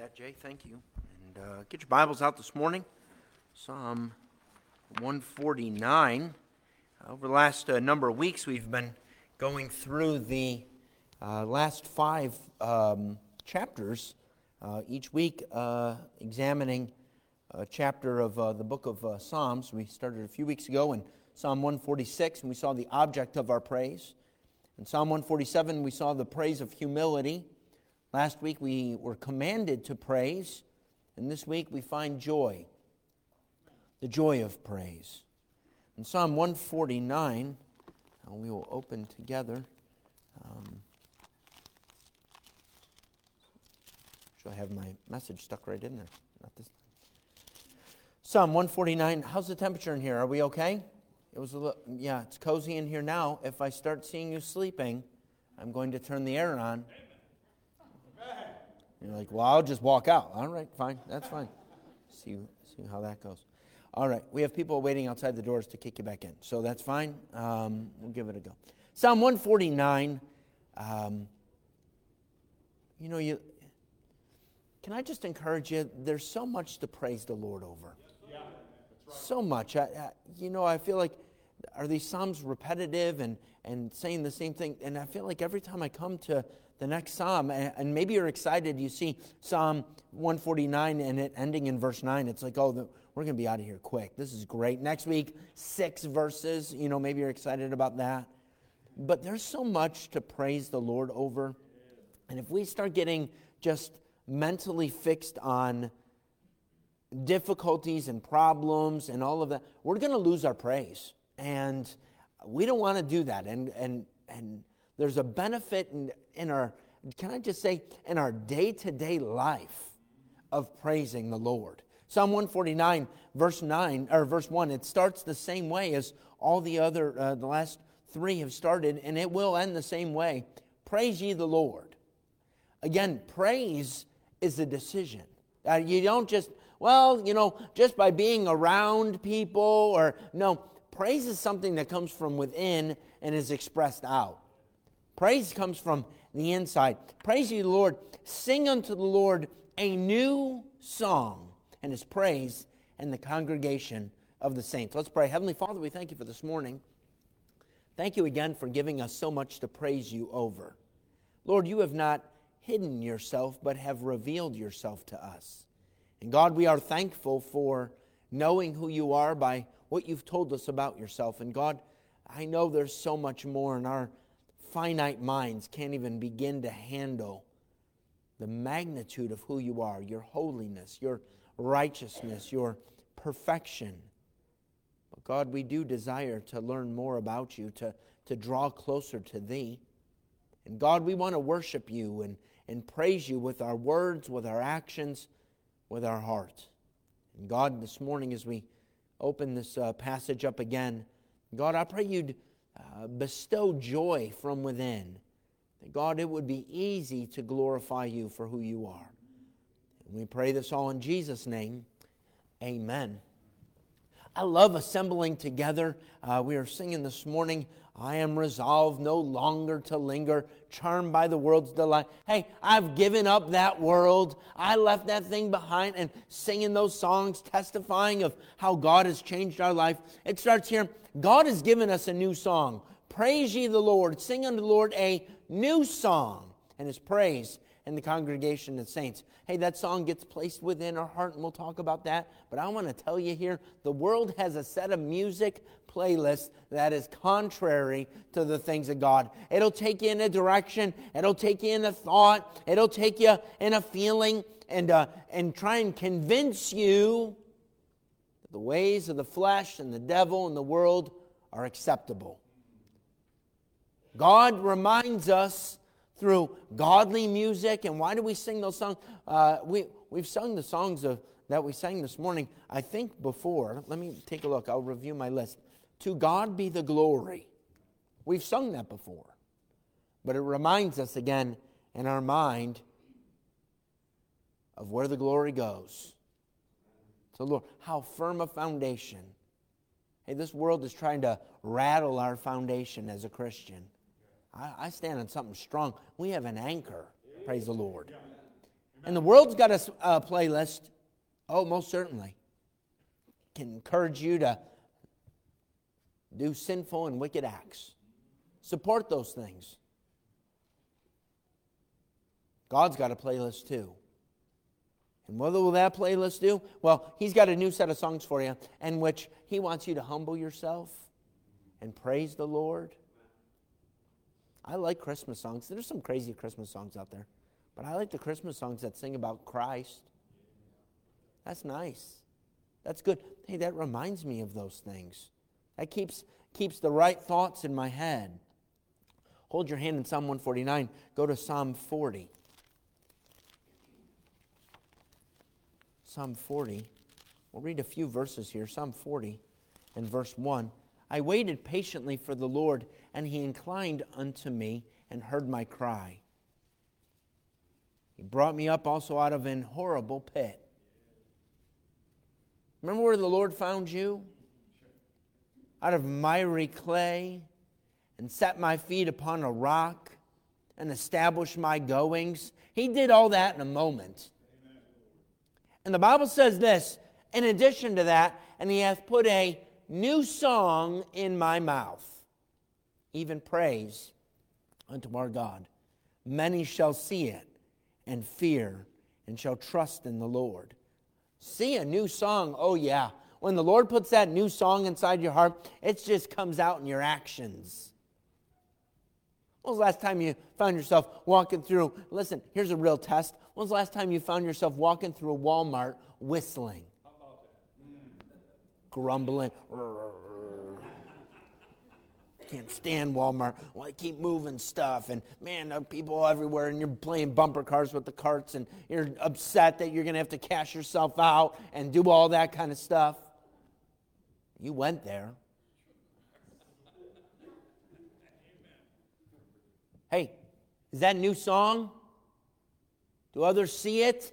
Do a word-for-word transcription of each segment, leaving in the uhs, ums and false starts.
that, Jay. Thank you. And uh, get your Bibles out this morning. Psalm one forty-nine. Over the last uh, number of weeks, we've been going through the uh, last five um, chapters, uh, each week uh, examining a chapter of uh, the book of uh, Psalms. We started a few weeks ago in Psalm one forty-six, and we saw the object of our praise. In Psalm one forty-seven, we saw the praise of humility. Last week, we were commanded to praise, and this week we find joy, the joy of praise. In Psalm one forty-nine, uh, we will open together. Um, should I have my message stuck right in there? Not this. Psalm one forty-nine. How's the temperature in here? Are we okay? It was a little, yeah, it's cozy in here now. If I start seeing you sleeping, I'm going to turn the air on. You're like, well, I'll just walk out. All right, fine. That's fine. See, see how that goes. All right, we have people waiting outside the doors to kick you back in. So that's fine. Um, we'll give it a go. Psalm one forty-nine. Um, you know, you. Can I just encourage you? There's so much to praise the Lord over. Yeah, that's right. So much. I, I, you know, I feel like, are these Psalms repetitive and, and saying the same thing? And I feel like every time I come to the next Psalm, and maybe you're excited, you see Psalm one forty-nine and it ending in verse nine. It's like, oh, the, we're going to be out of here quick. This is great. Next week, six verses. You know, maybe you're excited about that. But there's so much to praise the Lord over. And if we start getting just mentally fixed on difficulties and problems and all of that, we're going to lose our praise. And we don't want to do that. And and and there's a benefit in, in our, can I just say, in our day-to-day life of praising the Lord. Psalm one forty-nine, verse nine, or verse one, it starts the same way as all the other, uh, the last three have started, and it will end the same way. Praise ye the Lord. Again, praise is a decision. Uh, you don't just, well, you know, just by being around people, or, no, praise is something that comes from within and is expressed out. Praise comes from the inside. Praise ye the Lord. Sing unto the Lord a new song, and his praise and the congregation of the saints. Let's pray. Heavenly Father, we thank you for this morning. Thank you again for giving us so much to praise you over. Lord, you have not hidden yourself, but have revealed yourself to us. And God, we are thankful for knowing who you are by what you've told us about yourself. And God, I know there's so much more, in our finite minds can't even begin to handle the magnitude of who you are, your holiness, your righteousness, your perfection. But God, we do desire to learn more about you, to, to draw closer to thee. And God, we want to worship you and, and praise you with our words, with our actions, with our heart. And God, this morning as we open this uh, passage up again, God, I pray you'd uh, bestow joy from within. That God, it would be easy to glorify you for who you are. And we pray this all in Jesus' name. Amen. I love assembling together. Uh, we are singing this morning, I am resolved no longer to linger, charmed by the world's delight. Hey, I've given up that world. I left that thing behind, and singing those songs, testifying of how God has changed our life. It starts here. God has given us a new song. Praise ye the Lord. Sing unto the Lord a new song, and his praise and the congregation of saints. Hey, that song gets placed within our heart, and we'll talk about that. But I want to tell you here, the world has a set of music playlists that is contrary to the things of God. It'll take you in a direction. It'll take you in a thought. It'll take you in a feeling, and uh, and try and convince you that the ways of the flesh and the devil and the world are acceptable. God reminds us through godly music. And why do we sing those songs? Uh, we, we've sung the songs of, that we sang this morning, I think before. Let me take a look. I'll review my list. To God be the glory. We've sung that before. But it reminds us again in our mind of where the glory goes. So Lord, how firm a foundation. Hey, this world is trying to rattle our foundation as a Christian. I, I stand on something strong. We have an anchor. Praise the Lord. And the world's got a, a playlist. Oh, most certainly. Can encourage you to do sinful and wicked acts. Support those things. God's got a playlist too. And what will that playlist do? Well, He's got a new set of songs for you in which He wants you to humble yourself and praise the Lord. I like Christmas songs. There's some crazy Christmas songs out there. But I like the Christmas songs that sing about Christ. That's nice. That's good. Hey, that reminds me of those things. That keeps, keeps the right thoughts in my head. Hold your hand in Psalm one forty-nine. Go to Psalm forty. Psalm forty. We'll read a few verses here. Psalm forty and verse one. I waited patiently for the Lord, and He inclined unto me and heard my cry. He brought me up also out of an horrible pit. Remember where the Lord found you? Out of miry clay, and set my feet upon a rock, and established my goings. He did all that in a moment. And the Bible says this, in addition to that, and He hath put a new song in my mouth, even praise unto our God. Many shall see it and fear, and shall trust in the Lord. See a new song, oh yeah. When the Lord puts that new song inside your heart, it just comes out in your actions. When was the last time you found yourself walking through, listen, here's a real test. When was the last time you found yourself walking through a Walmart whistling? How about that? Grumbling. Can't stand Walmart. Well, I keep moving stuff, and man, there are people everywhere, and you're playing bumper cars with the carts, and you're upset that you're going to have to cash yourself out and do all that kind of stuff. You went there. Hey, is that a new song? Do others see it?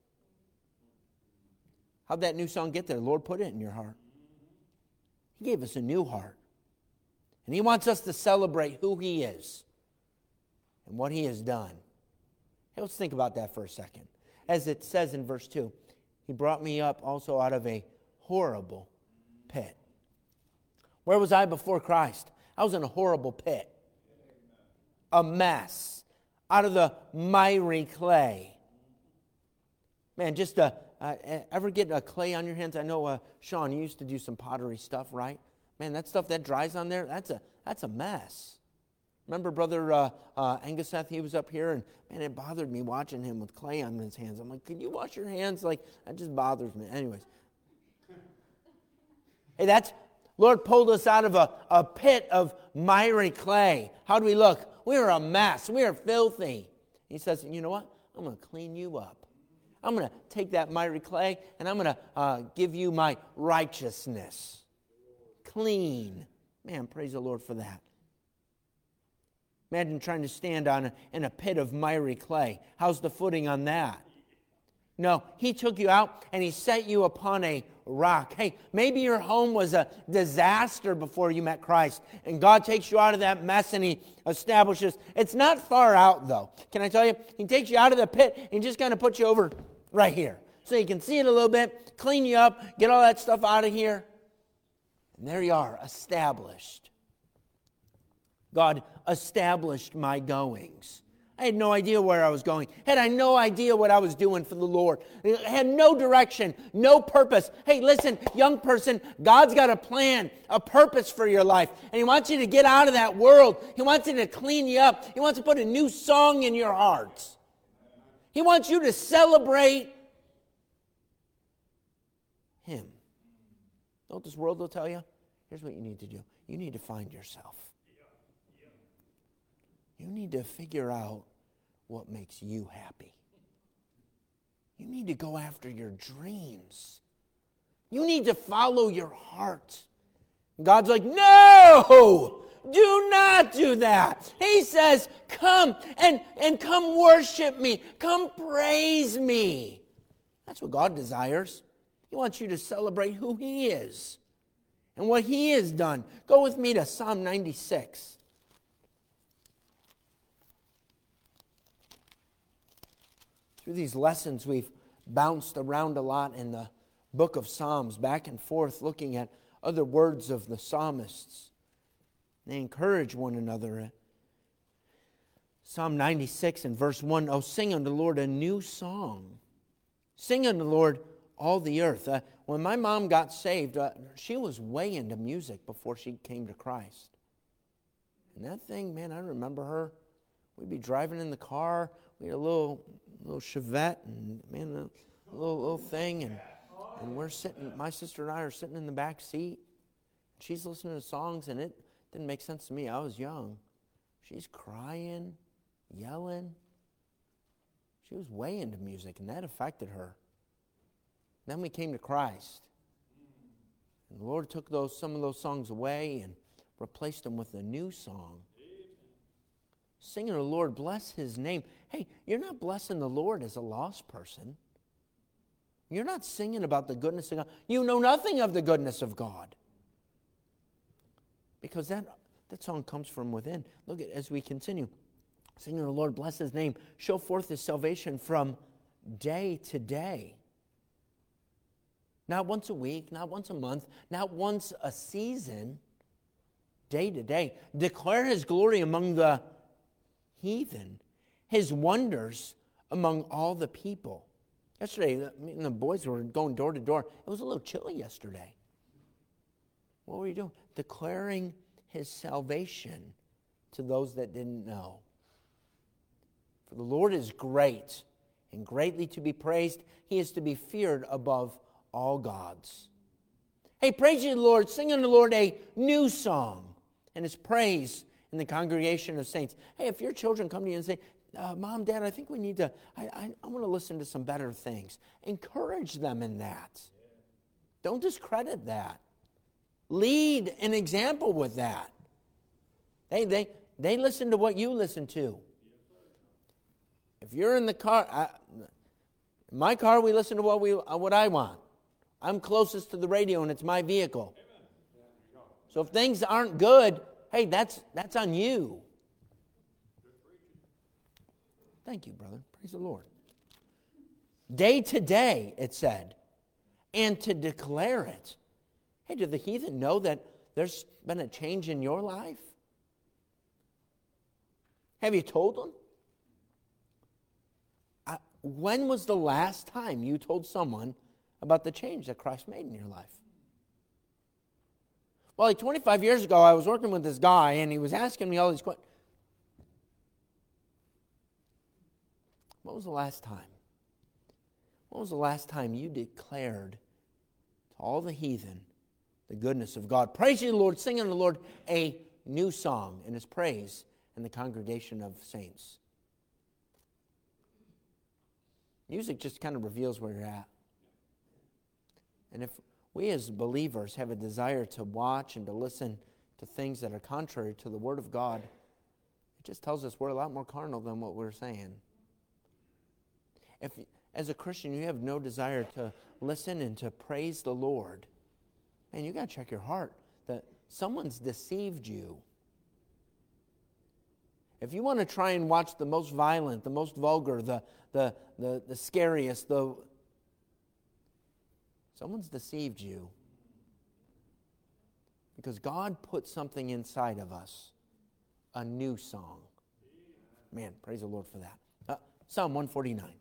How'd that new song get there? The Lord put it in your heart. He gave us a new heart. And He wants us to celebrate who He is and what He has done. Hey, let's think about that for a second. As it says in verse two, He brought me up also out of a horrible pit. Where was I before Christ? I was in a horrible pit. A mess. Out of the miry clay. Man, just uh, uh, ever get a clay on your hands? I know, uh, Sean, you used to do some pottery stuff, right? Man, that stuff that dries on there, that's a that's a mess. Remember Brother uh, uh, Anguseth, he was up here, and man, it bothered me watching him with clay on his hands. I'm like, can you wash your hands? Like, that just bothers me. Anyways. Hey, that's, Lord pulled us out of a, a pit of miry clay. How do we look? We are a mess. We are filthy. He says, you know what? I'm going to clean you up. I'm going to take that miry clay, and I'm going to uh, give you my righteousness. Clean. Man, praise the Lord for that. Imagine trying to stand on a, in a pit of miry clay. How's the footing on that? No, He took you out and He set you upon a rock. Hey, maybe your home was a disaster before you met Christ, and God takes you out of that mess and He establishes. It's not far out, though. Can I tell you? He takes you out of the pit and He just kind of puts you over right here. So you can see it a little bit, clean you up, get all that stuff out of here. And there you are, established. God established my goings. I had no idea where I was going. Had I no idea what I was doing for the Lord. I had no direction, no purpose. Hey, listen, young person, God's got a plan, a purpose for your life. And He wants you to get out of that world. He wants you to clean you up. He wants to put a new song in your hearts. He wants you to celebrate Him. Know what this world will tell you? Here's what you need to do. You need to find yourself. You need to figure out what makes you happy. You need to go after your dreams. You need to follow your heart. God's like, no! Do not do that. He says, come and, and come worship me. Come praise me. That's what God desires. He wants you to celebrate who He is and what He has done. Go with me to Psalm ninety-six. through these lessons, we've bounced around a lot in the book of Psalms, back and forth, looking at other words of the psalmists. They encourage one another. Psalm ninety-six and verse one, "Oh, sing unto the Lord a new song. Sing unto the Lord all the earth." Uh, when my mom got saved, uh, she was way into music before she came to Christ. And that thing, man, I remember her. We'd be driving in the car. We had a little little Chevette, and man, a little little thing, and and we're sitting. My sister and I are sitting in the back seat. She's listening to songs, and it didn't make sense to me. I was young. She's crying, yelling. She was way into music, and that affected her. Then we came to Christ. And the Lord took those some of those songs away and replaced them with a new song. Singing to the Lord, bless His name. Hey, you're not blessing the Lord as a lost person. You're not singing about the goodness of God. You know nothing of the goodness of God. Because that, that song comes from within. Look at as we continue. Singing to the Lord, bless His name. Show forth His salvation from day to day. Not once a week, not once a month, not once a season. Day to day. Declare His glory among the heathen, His wonders among all the people. Yesterday, the, the boys were going door to door. It was a little chilly yesterday. What were you doing? Declaring His salvation to those that didn't know. For the Lord is great and greatly to be praised. He is to be feared above all gods. Hey, praise ye the Lord. Sing unto the Lord a new song, and His praise in the congregation of saints. Hey, if your children come to you and say, uh, Mom, Dad, I think we need to, I, I, I want to listen to some better things. Encourage them in that. Don't discredit that. Lead an example with that. They, they, they listen to what you listen to. If you're in the car, I, in my car, we listen to what, we, uh, what I want. I'm closest to the radio, and it's my vehicle. So if things aren't good, hey, that's that's on you. Thank you, brother. Praise the Lord. Day to day, it said, and to declare it. Hey, do the heathen know that there's been a change in your life? Have you told them? Uh, when was the last time you told someone about the change that Christ made in your life? Well, like twenty-five years ago, I was working with this guy, and he was asking me all these questions. When was the last time? When was the last time you declared to all the heathen the goodness of God? Praise ye the Lord, sing unto the Lord a new song in His praise in the congregation of saints. Music just kind of reveals where you're at. And if we as believers have a desire to watch and to listen to things that are contrary to the Word of God, it just tells us we're a lot more carnal than what we're saying. If, as a Christian, you have no desire to listen and to praise the Lord, man, you got to check your heart that someone's deceived you. If you want to try and watch the most violent, the most vulgar, the the the, the scariest, the someone's deceived you. Because God put something inside of us, a new song. Man, praise the Lord for that. Uh, Psalm one forty-nine.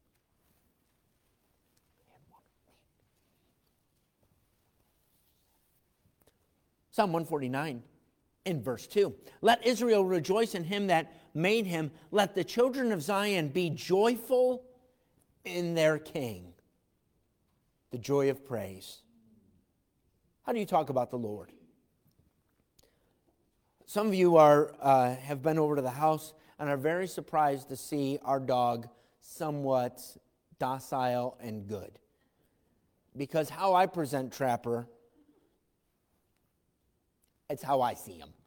Psalm one forty-nine in verse two. Let Israel rejoice in Him that made him. Let the children of Zion be joyful in their King. The joy of praise. How do you talk about the Lord? Some of you are uh, have been over to the house and are very surprised to see our dog somewhat docile and good. Because how I present Trapper, it's how I see him.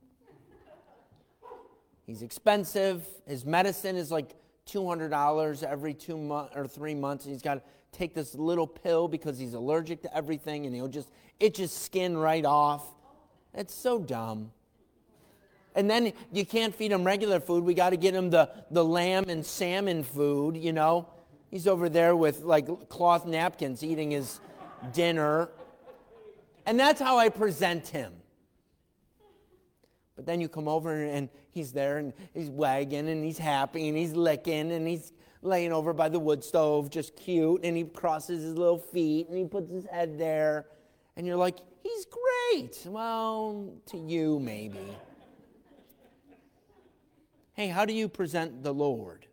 He's expensive. His medicine is like two hundred dollars every two months or three months. He's got to take this little pill because he's allergic to everything, and he'll just itch his skin right off. It's so dumb. And then you can't feed him regular food. We got to get him the, the lamb and salmon food, you know, He's over there with like cloth napkins eating his dinner. And that's how I present him. But then you come over and he's there and he's wagging and he's happy and he's licking and he's laying over by the wood stove, just cute, and he crosses his little feet and he puts his head there. And you're like, he's great. Well, to you maybe. Hey, how do you present the Lord?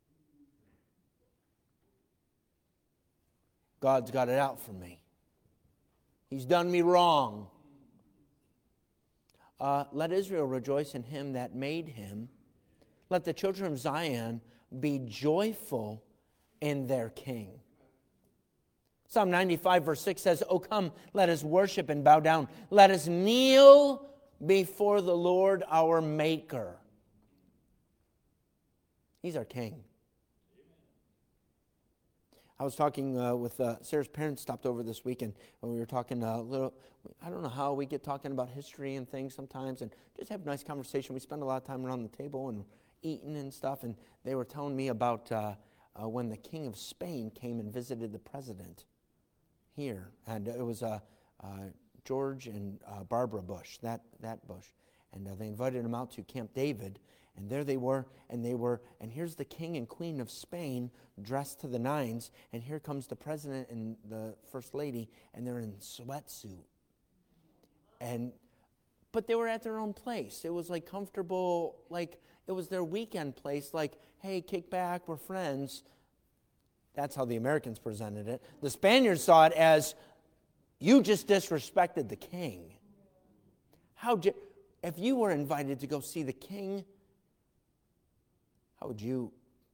God's got it out for me. He's done me wrong. Uh, let Israel rejoice in him that made him. Let the children of Zion be joyful in their king. Psalm ninety-five verse six says, "O come, let us worship and bow down. Let us kneel before the Lord our Maker." He's our king. I was talking uh, with uh, Sarah's parents stopped over this weekend, and we were talking a little, I don't know how we get talking about history and things sometimes, and just have a nice conversation. We spend a lot of time around the table and eating and stuff, and they were telling me about uh, uh, when the King of Spain came and visited the president here, and it was uh, uh, George and uh, Barbara Bush, that, that Bush, and uh, they invited him out to Camp David. And there they were, and they were, and here's the king and queen of Spain dressed to the nines, and here comes the president and the first lady, and they're in sweatsuit. And, but they were at their own place. It was like comfortable, like it was their weekend place, like, hey, kick back, we're friends. That's how the Americans presented it. The Spaniards saw it as, you just disrespected the king. How, if you were invited to go see the king, how would you?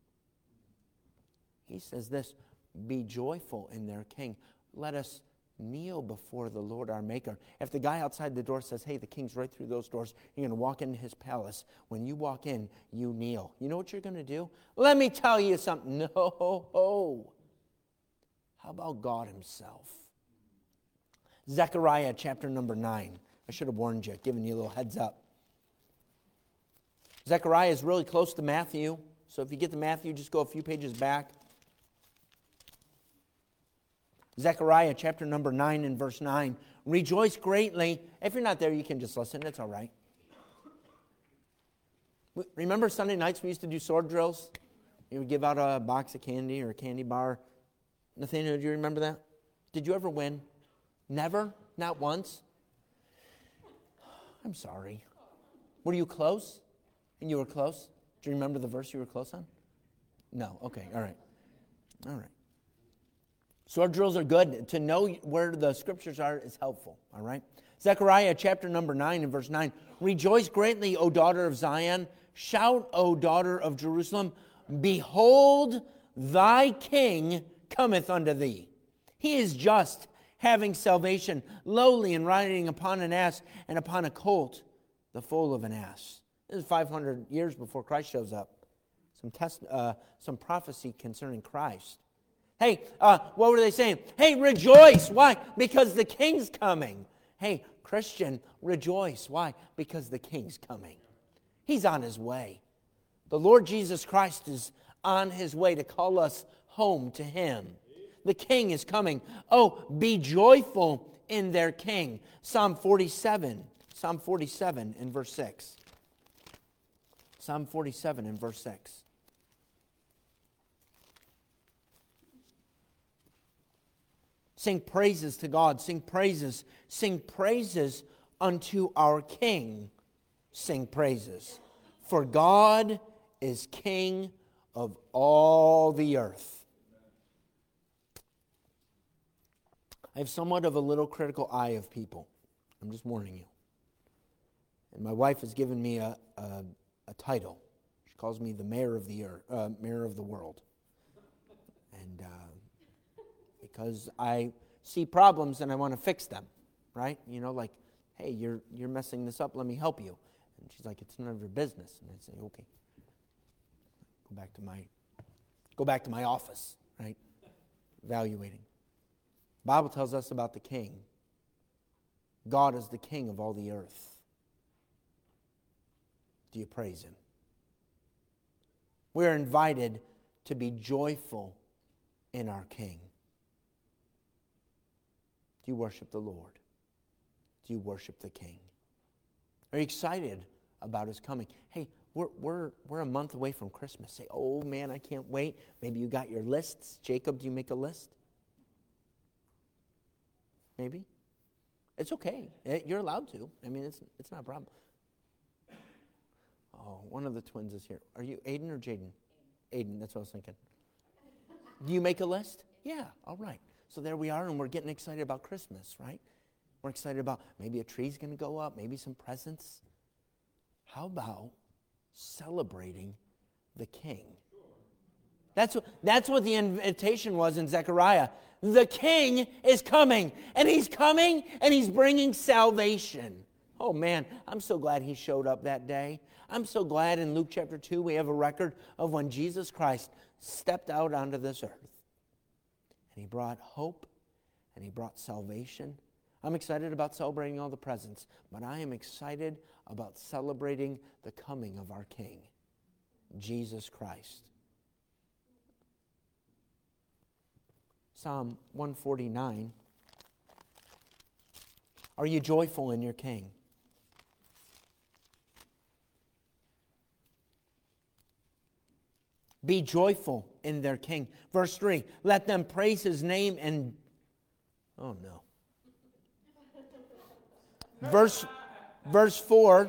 He says this, be joyful in their king. Let us kneel before the Lord our Maker. If the guy outside the door says, hey, the king's right through those doors, you're going to walk into his palace. When you walk in, you kneel. You know what you're going to do? Let me tell you something. No. How about God himself? Zechariah chapter number nine. I should have warned you, given you a little heads up. Zechariah is really close to Matthew. So if you get to Matthew, just go a few pages back. Zechariah chapter number nine and verse nine. Rejoice greatly. If you're not there, you can just listen. It's all right. Remember Sunday nights we used to do sword drills? You would give out a box of candy or a candy bar. Nathaniel, do you remember that? Did you ever win? Never? Not once? I'm sorry. Were you close? And you were close? Do you remember the verse you were close on? No. Okay. All right. All right. Sword drills are good. To know where the scriptures are is helpful. All right. Zechariah chapter number nine and verse nine. Rejoice greatly, O daughter of Zion. Shout, O daughter of Jerusalem. Behold, thy king cometh unto thee. He is just, having salvation, lowly and riding upon an ass and upon a colt, the foal of an ass. This is five hundred years before Christ shows up. Some test, uh, some prophecy concerning Christ. Hey, uh, what were they saying? Hey, rejoice. Why? Because the king's coming. Hey, Christian, rejoice. Why? Because the king's coming. He's on his way. The Lord Jesus Christ is on his way to call us home to him. The king is coming. Oh, be joyful in their king. Psalm forty-seven. Psalm forty-seven in verse six. Psalm forty-seven and verse six. Sing praises to God. Sing praises. Sing praises unto our King. Sing praises. For God is King of all the earth. I have somewhat of a little critical eye of people. I'm just warning you. And my wife has given me a... a a title. She calls me the mayor of the earth, uh, mayor of the world. And uh, because I see problems and I want to fix them, right? You know, like, hey, you're you're messing this up. Let me help you. And she's like, it's none of your business. And I say, okay. Go back to my, go back to my office, right? Evaluating. The Bible tells us about the King. God is the King of all the earth. Do you praise him? We're invited to be joyful in our King? Do you worship the Lord? Do you worship the King? Are you excited about His coming? Hey, we're, we're, we're a month away from Christmas. Say, oh man, I can't wait. Maybe you got your lists. Jacob, do you make a list? Maybe? It's okay. You're allowed to. I mean, it's it's not a problem. Oh, one of the twins is here. Are you Aiden or Jaden? Aiden, that's what I was thinking. Do you make a list? Yeah, all right. So there we are, and we're getting excited about Christmas, right? We're excited about maybe a tree's going to go up, maybe some presents. How about celebrating the King? That's what, that's what the invitation was in Zechariah. The King is coming, and He's coming, and He's bringing salvation. Oh man, I'm so glad He showed up that day. I'm so glad in Luke chapter two we have a record of when Jesus Christ stepped out onto this earth. And He brought hope, and He brought salvation. I'm excited about celebrating all the presents, but I am excited about celebrating the coming of our King, Jesus Christ. Psalm one forty-nine. Are you joyful in your King? Be joyful in their King. Verse three, let them praise His name and... Oh no. Verse, verse four,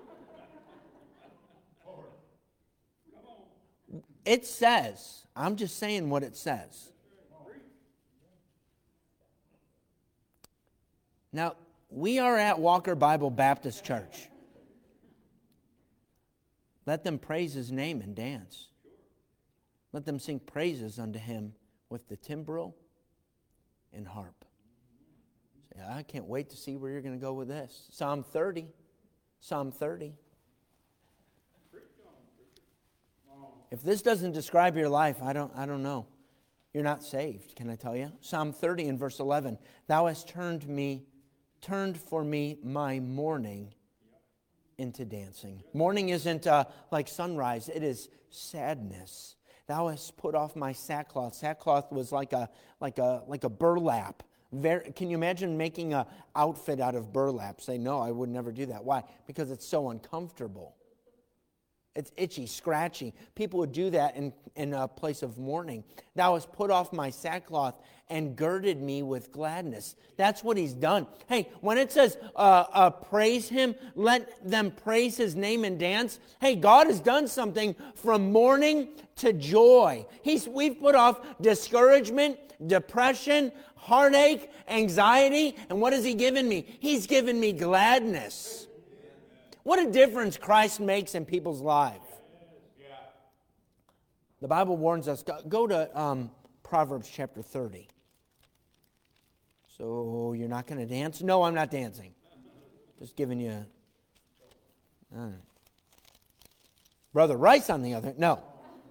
it says, I'm just saying what it says. Now, we are at Walker Bible Baptist Church. Let them praise His name and dance. Let them sing praises unto Him with the timbrel and harp. Say, I can't wait to see where you're going to go with this. Psalm thirty. Psalm thirty. If this doesn't describe your life, I don't, I don't know. You're not saved, can I tell you? Psalm thirty in verse eleven. Thou hast turned me, turned for me my mourning into dancing. Mourning isn't uh, like sunrise. It is sadness. Thou hast put off my sackcloth. Sackcloth was like a like a like a burlap. Very, can you imagine making an outfit out of burlap? Say, no, I would never do that. Why? Because it's so uncomfortable. It's itchy, scratchy. People would do that in, in a place of mourning. Thou hast put off my sackcloth and girded me with gladness. That's what He's done. Hey, when it says uh, uh, praise Him, let them praise His name and dance. Hey, God has done something from mourning to joy. He's We've put off discouragement, depression, heartache, anxiety. And what has He given me? He's given me gladness. What a difference Christ makes in people's lives. The Bible warns us. Go, go to um, Proverbs chapter thirty. So you're not going to dance? No, I'm not dancing. Just giving you... Uh, Brother Rice on the other... No.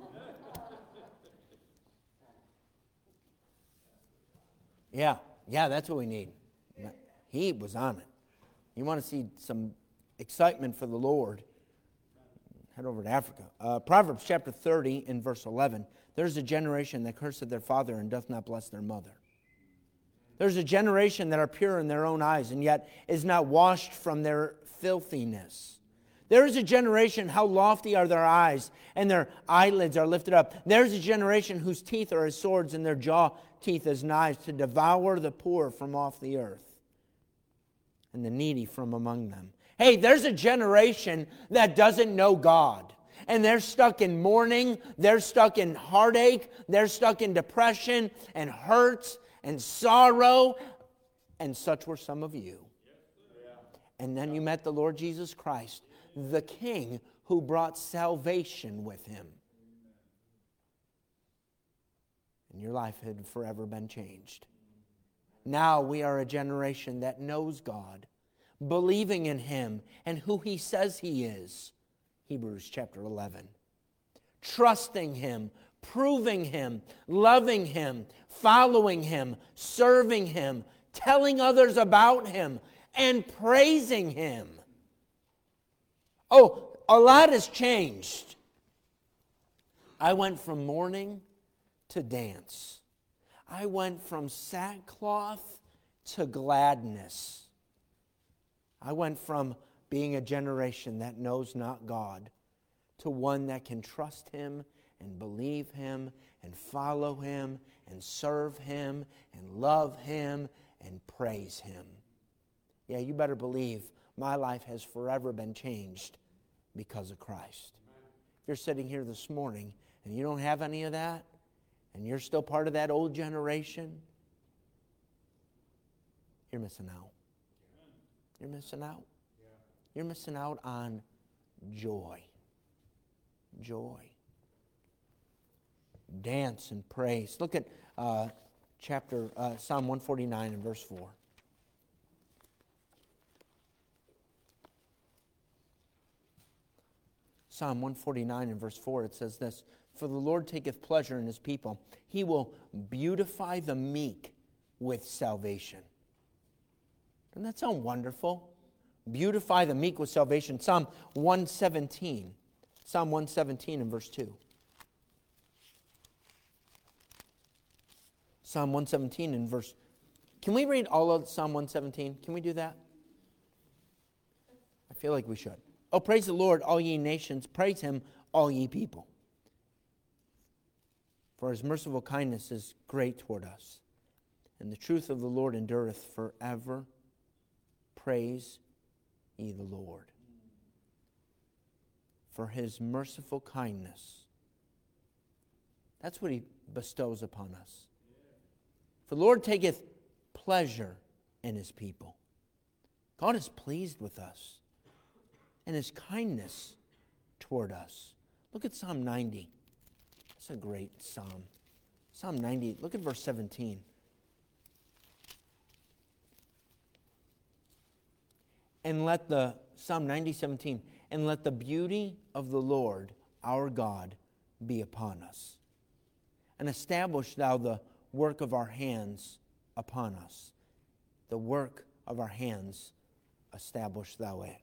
Yeah, yeah, that's what we need. He was on it. You want to see some excitement for the Lord, head over to Africa. Uh, Proverbs chapter thirty in verse eleven. There's a generation that curseth their father and doth not bless their mother. There's a generation that are pure in their own eyes and yet is not washed from their filthiness. There is a generation, how lofty are their eyes, and their eyelids are lifted up. There's a generation whose teeth are as swords and their jaw teeth as knives, to devour the poor from off the earth and the needy from among them. Hey, there's a generation that doesn't know God. And they're stuck in mourning. They're stuck in heartache. They're stuck in depression and hurts and sorrow. And such were some of you. And then you met the Lord Jesus Christ, the King who brought salvation with Him. And your life had forever been changed. Now we are a generation that knows God, believing in Him and who He says He is. Hebrews chapter eleven. Trusting Him, proving Him, loving Him, following Him, serving Him, telling others about Him, and praising Him. Oh, a lot has changed. I went from mourning to dance. I went from sackcloth to gladness. I went from being a generation that knows not God to one that can trust Him and believe Him and follow Him and serve Him and love Him and praise Him. Yeah, you better believe my life has forever been changed because of Christ. If you're sitting here this morning and you don't have any of that, and you're still part of that old generation, you're missing out. You're missing out. You're missing out on joy. Joy. Dance and praise. Look at uh, chapter uh, Psalm one forty-nine and verse four. Psalm one forty-nine and verse four, it says this, "For the Lord taketh pleasure in His people. He will beautify the meek with salvation." Doesn't that sound wonderful? Beautify the meek with salvation. Psalm one seventeen. Psalm one seventeen and verse two. Psalm one seventeen and verse... Can we read all of Psalm one seventeen? Can we do that? I feel like we should. "Oh, praise the Lord, all ye nations. Praise Him, all ye people. For His merciful kindness is great toward us, and the truth of the Lord endureth forever. Praise ye the Lord. For His merciful kindness." That's what He bestows upon us. "For the Lord taketh pleasure in His people." God is pleased with us, and His kindness toward us. Look at Psalm ninety. That's a great psalm. Psalm ninety, look at verse seventeen. And let the, Psalm ninety, seventeen, "And let the beauty of the Lord our God be upon us. And establish thou the work of our hands upon us." The work of our hands, establish thou it.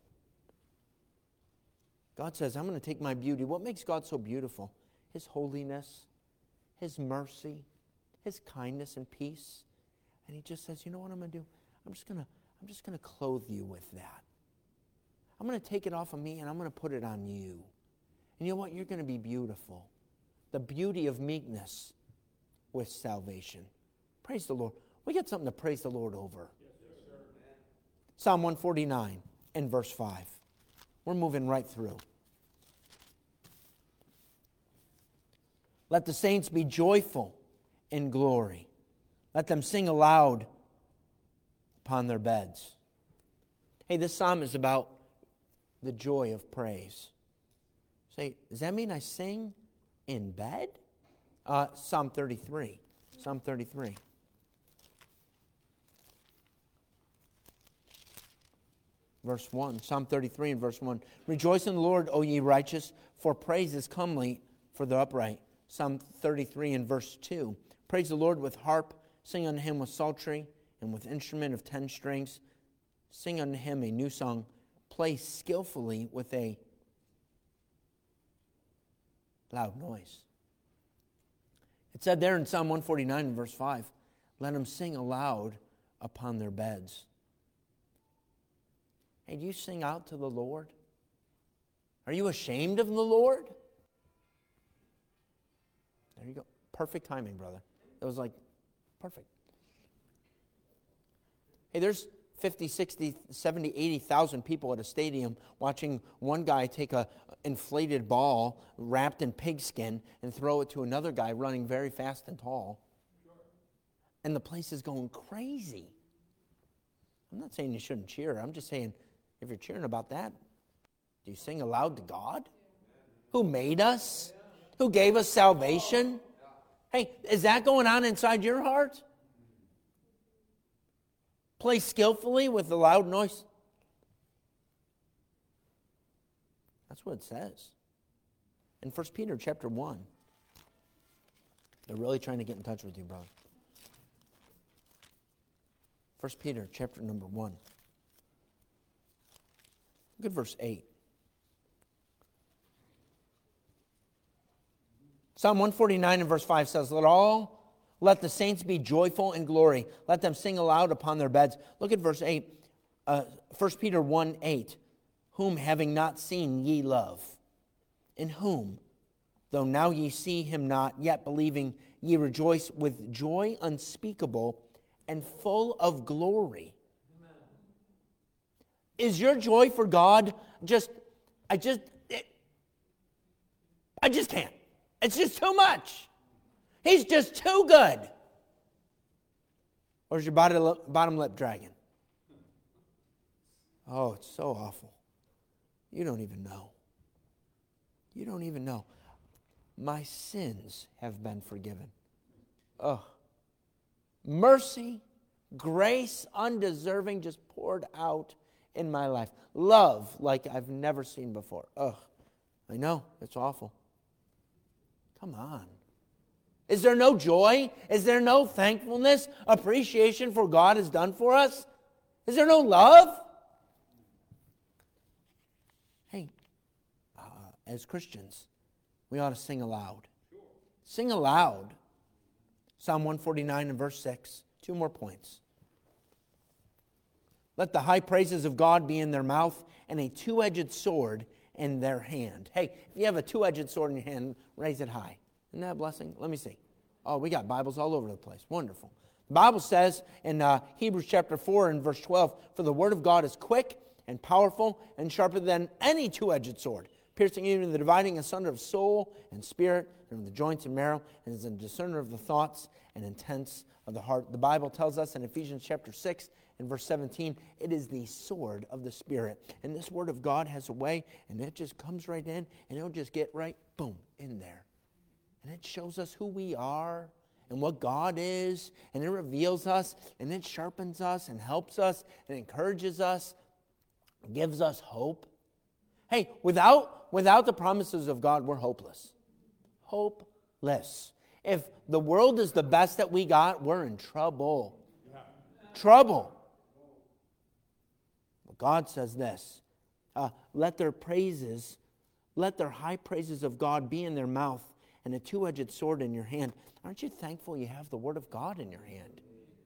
God says, I'm going to take my beauty. What makes God so beautiful? His holiness, His mercy, His kindness and peace. And He just says, you know what I'm going to do? I'm just going to I'm just going to clothe you with that. I'm going to take it off of me and I'm going to put it on you. And you know what? You're going to be beautiful. The beauty of meekness with salvation. Praise the Lord. We got something to praise the Lord over. Yes, sir. Psalm one forty-nine and verse five. We're moving right through. "Let the saints be joyful in glory. Let them sing aloud upon their beds." Hey, this psalm is about the joy of praise. Say, does that mean I sing in bed? Uh, Psalm thirty-three. Psalm thirty-three. Verse one. Psalm thirty-three and verse one. "Rejoice in the Lord, O ye righteous, for praise is comely for the upright." Psalm thirty-three and verse two. "Praise the Lord with harp, sing unto Him with psaltery, and with instrument of ten strings. Sing unto Him a new song, play skillfully with a loud noise." It said there in Psalm one forty-nine and verse five, "Let them sing aloud upon their beds." Hey, do you sing out to the Lord? Are you ashamed of the Lord? There you go. Perfect timing, brother. It was like perfect. Hey, there's fifty, sixty, seventy, eighty thousand people at a stadium watching one guy take a inflated ball wrapped in pigskin and throw it to another guy running very fast and tall. And the place is going crazy. I'm not saying you shouldn't cheer. I'm just saying, if you're cheering about that, do you sing aloud to God? Who made us? Who gave us salvation? Hey, is that going on inside your heart? Play skillfully with the loud noise. That's what it says. In First Peter chapter one. They're really trying to get in touch with you, brother. First Peter chapter number one. Look at verse eight. Psalm one forty-nine and verse five says, Let all Let the saints be joyful in glory. Let them sing aloud upon their beds. Look at verse eight. Uh, First Peter one eight. Whom having not seen ye love. In whom, though now ye see him not, yet believing, ye rejoice with joy unspeakable and full of glory. Amen. Is your joy for God just, I just, it, I just can't. It's just too much. He's just too good. Or is your bottom, bottom lip dragging? Oh, it's so awful. You don't even know. You don't even know. My sins have been forgiven. Oh. Mercy, grace, undeserving, just poured out in my life. Love like I've never seen before. Oh, I know, it's awful. Come on. Is there no joy? Is there no thankfulness, appreciation for God has done for us? Is there no love? Hey, uh, as Christians, we ought to sing aloud. Sing aloud. Psalm one forty-nine and verse six. Two more points. Let the high praises of God be in their mouth and a two-edged sword in their hand. Hey, if you have a two-edged sword in your hand, raise it high. Isn't that a blessing? Let me see. Oh, we got Bibles all over the place. Wonderful. The Bible says in uh, Hebrews chapter four and verse twelve, for the word of God is quick and powerful and sharper than any two-edged sword, piercing even the dividing asunder of soul and spirit and of the joints and marrow, and is a discerner of the thoughts and intents of the heart. The Bible tells us in Ephesians chapter six and verse seventeen, it is the sword of the Spirit. And this word of God has a way, and it just comes right in, and it'll just get right, boom, in there. And it shows us who we are and what God is, and it reveals us, and it sharpens us and helps us and encourages us, gives us hope. Hey, without, without the promises of God, we're hopeless. Hopeless. If the world is the best that we got, we're in trouble. Yeah. Trouble. But God says this, uh, let their praises, let their high praises of God be in their mouth and a two-edged sword in your hand. Aren't you thankful you have the Word of God in your hand?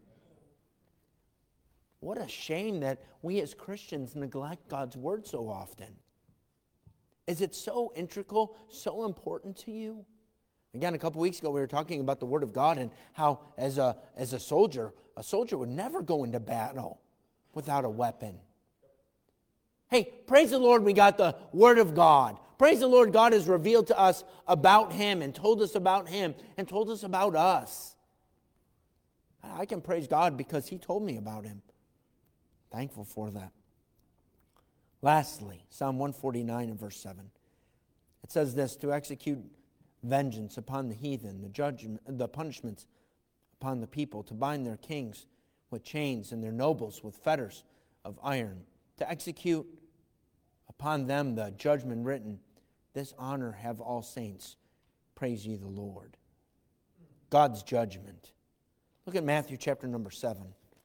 What a shame that we as Christians neglect God's Word so often. Is it so integral, so important to you? Again, a couple weeks ago we were talking about the Word of God and how as a, as a soldier, a soldier would never go into battle without a weapon. Hey, praise the Lord, we got the Word of God. Praise the Lord, God has revealed to us about Him and told us about Him and told us about us. I can praise God because He told me about Him. Thankful for that. Lastly, Psalm one forty-nine and verse seven. It says this, to execute vengeance upon the heathen, the judgment, the punishments upon the people, to bind their kings with chains and their nobles with fetters of iron, to execute upon them the judgment written, this honor have all saints. Praise ye the Lord. God's judgment. Look at Matthew chapter number seven.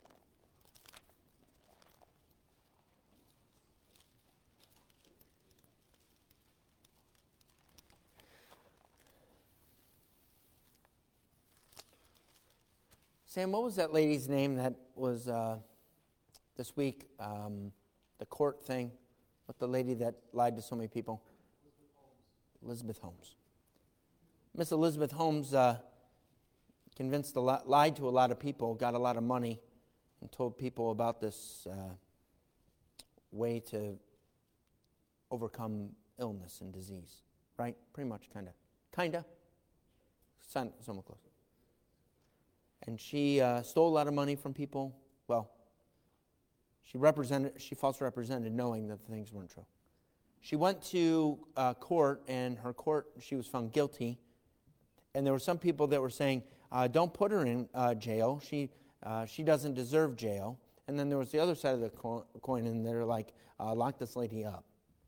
Sam, what was that lady's name that was uh, this week, um, the court thing, with the lady that lied to so many people? Elizabeth Holmes. Miss Elizabeth Holmes uh, convinced a lot, lied to a lot of people, got a lot of money, and told people about this uh, way to overcome illness and disease. Right? Pretty much, kind of. Kind of. Somewhat close. And she uh, stole a lot of money from people. Well, she represented, she false represented knowing that the things weren't true. She went to uh, court, and her court, she was found guilty. And there were some people that were saying, uh, don't put her in uh, jail. She uh, she doesn't deserve jail. And then there was the other side of the co- coin, and they're like, uh, lock this lady up.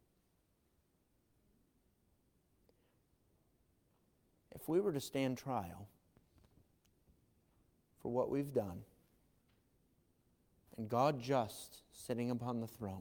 If we were to stand trial for what we've done, and God just sitting upon the throne,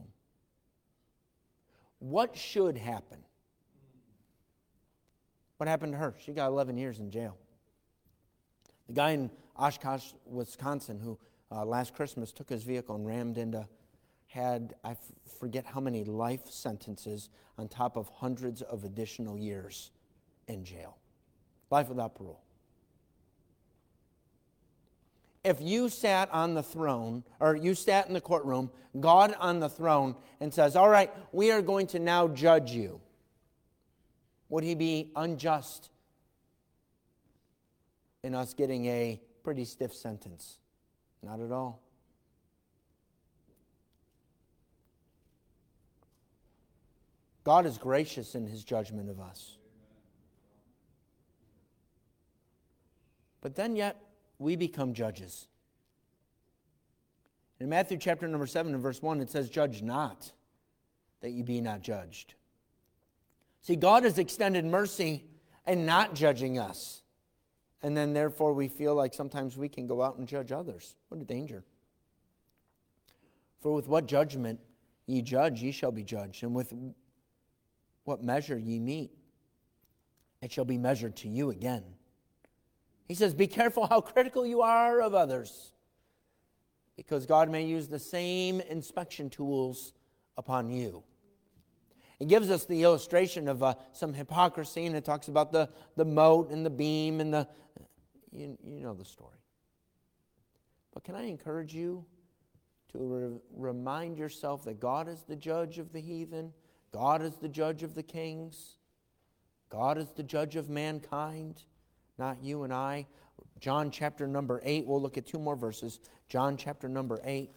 what should happen? What happened to her? She got eleven years in jail. The guy in Oshkosh, Wisconsin, who uh, last Christmas took his vehicle and rammed into, had, I f- forget how many life sentences on top of hundreds of additional years in jail. Life without parole. If you sat on the throne, or you sat in the courtroom, God on the throne, and says, all right, we are going to now judge you, would he be unjust in us getting a pretty stiff sentence? Not at all. God is gracious in his judgment of us. But then yet, we become judges. In Matthew chapter number seven and verse one, it says, judge not, that ye be not judged. See, God has extended mercy and not judging us. And then therefore we feel like sometimes we can go out and judge others. What a danger. For with what judgment ye judge, ye shall be judged. And with what measure ye meet, it shall be measured to you again. He says, be careful how critical you are of others, because God may use the same inspection tools upon you. It gives us the illustration of uh, some hypocrisy, and it talks about the, the mote and the beam and the, you, you know the story. But can I encourage you to re- remind yourself that God is the judge of the heathen, God is the judge of the kings, God is the judge of mankind, not you and I. John chapter number eight, we'll look at two more verses. John chapter number eight.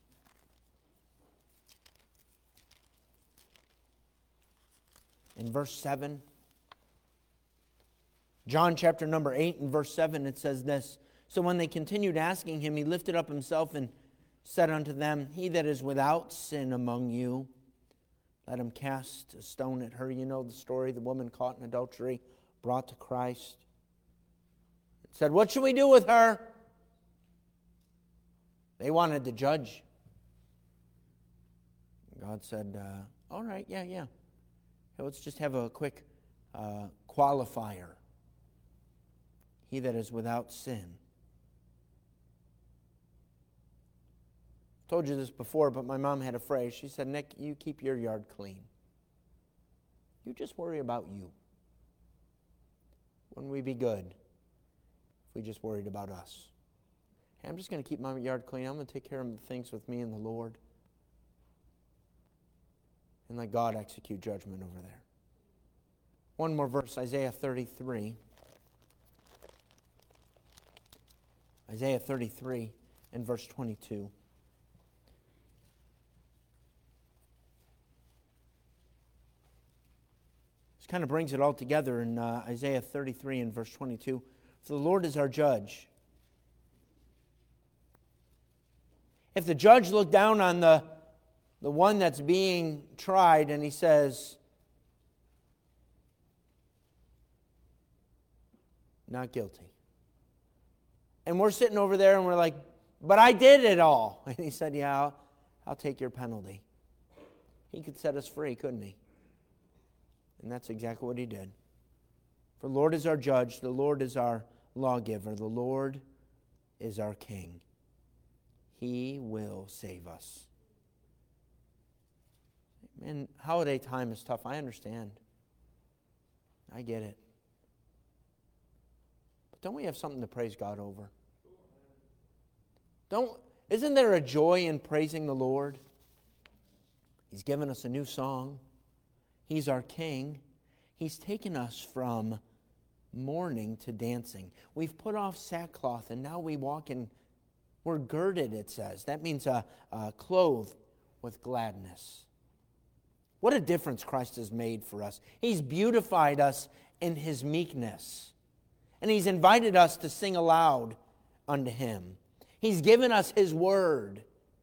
In verse seven. John chapter number eight and verse seven, it says this. So when they continued asking him, he lifted up himself and said unto them, he that is without sin among you, let him cast a stone at her. You know the story, the woman caught in adultery, brought to Christ. Said, what should we do with her? They wanted to judge. God said, uh, all right, yeah, yeah. Let's just have a quick uh, qualifier. He that is without sin. I told you this before, but my mom had a phrase. She said, Nick, you keep your yard clean. You just worry about you. Wouldn't we be good if we just worried about us? Hey, I'm just going to keep my yard clean. I'm going to take care of the things with me and the Lord. And let God execute judgment over there. One more verse, Isaiah thirty-three. Isaiah thirty-three and verse twenty-two. This kind of brings it all together in uh, Isaiah thirty-three and verse twenty-two. For the Lord is our judge. If the judge looked down on the, the one that's being tried and he says, not guilty. And we're sitting over there and we're like, but I did it all. And he said, yeah, I'll, I'll take your penalty. He could set us free, couldn't he? And that's exactly what he did. For the Lord is our judge. The Lord is our lawgiver. The Lord is our king. He will save us. Man, holiday time is tough. I understand. I get it. But don't we have something to praise God over? Don't, isn't there a joy in praising the Lord? He's given us a new song. He's our King. He's taken us from mourning to dancing. We've put off sackcloth and now we walk in, we're girded, it says. That means uh, uh, clothed with gladness. What a difference Christ has made for us. He's beautified us in His meekness. And He's invited us to sing aloud unto Him. He's given us His word.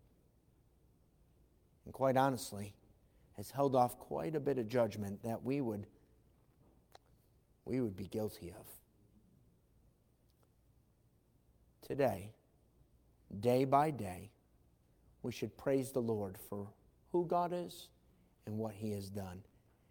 And quite honestly, has held off quite a bit of judgment that we would, we would be guilty of. Today, day by day, we should praise the Lord for who God is and what He has done.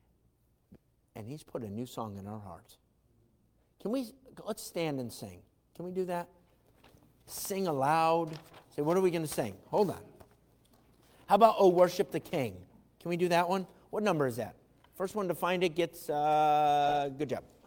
And He's put a new song in our hearts. Can we, let's stand and sing. Can we do that? Sing aloud. Say, what are we going to sing? Hold on. How about Oh, Worship the King? Can we do that one? What number is that? First one to find it gets, uh, good job.